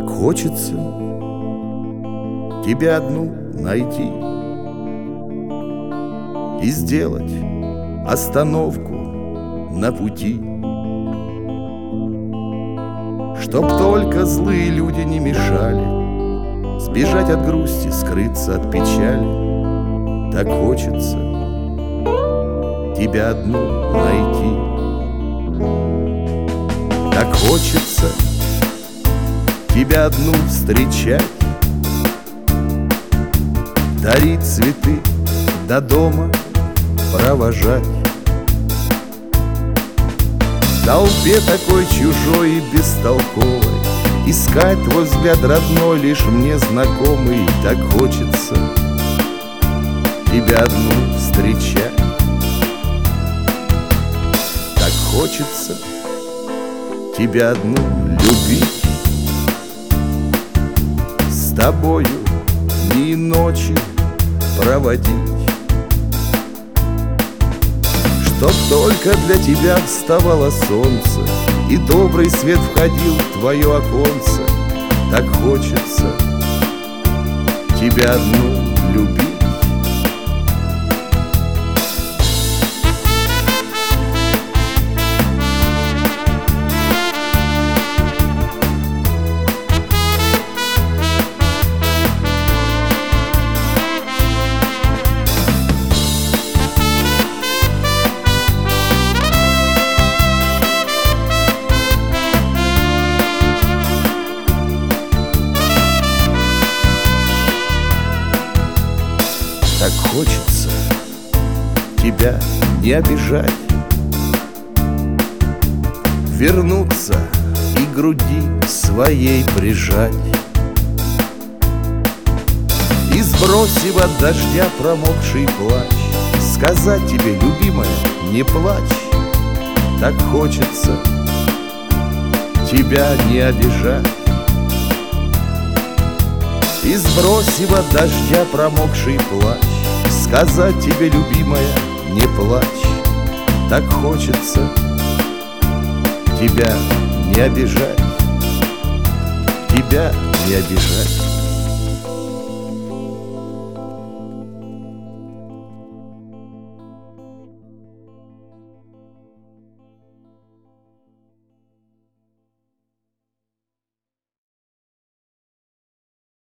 Так хочется тебя одну найти и сделать остановку на пути, чтоб только злые люди не мешали сбежать от грусти, скрыться от печали. Так хочется тебя одну найти. Так хочется тебя одну встречать, дарить цветы, до дома провожать. В толпе такой чужой и бестолковой искать твой взгляд родной, лишь мне знакомый. Так хочется тебя одну встречать. Так хочется тебя одну любить, с тобою дни и ночи проводить, чтоб только для тебя вставало солнце и добрый свет входил в твое оконце. Так хочется тебя одну любить. Так хочется тебя не обижать, вернуться и груди своей прижать, и, сбросив от дождя промокший плащ, сказать тебе, любимая, не плачь. Так хочется тебя не обижать, и, сбросив от дождя промокший плащ, сказать тебе, любимая, не плачь. Так хочется тебя не обижать, тебя не обижать.